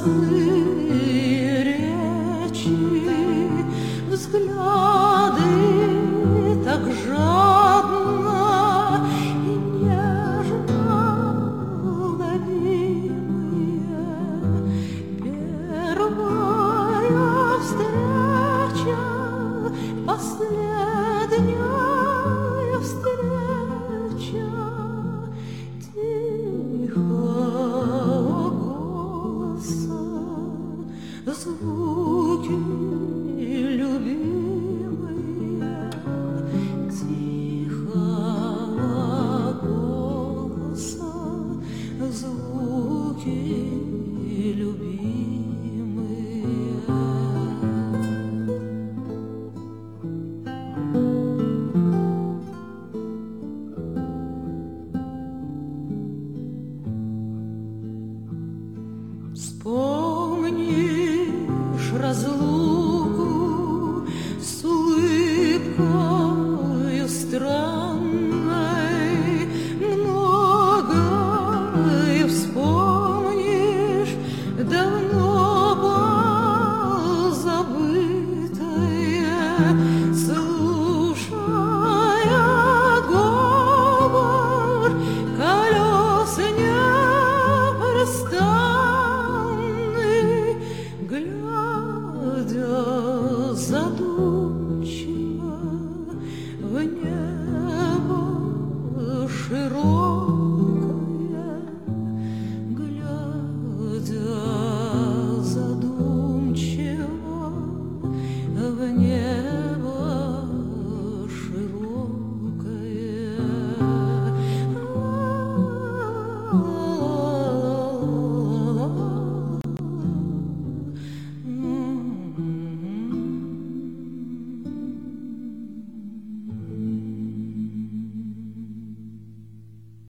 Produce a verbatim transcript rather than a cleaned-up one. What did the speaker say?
Ясные речи, взгляды так жадно и нежно ловимые. Первая встреча, последняя встреча, тихого голоса звуки любимые, тихого голоса звуки любимые. Вспомнишь разлуку с улыбкою странной, многое вспомнишь, давно позабытое, слушая говор колес непрестанный, глядя задумчиво в небо широкое, глядя задумчиво в небо широкое.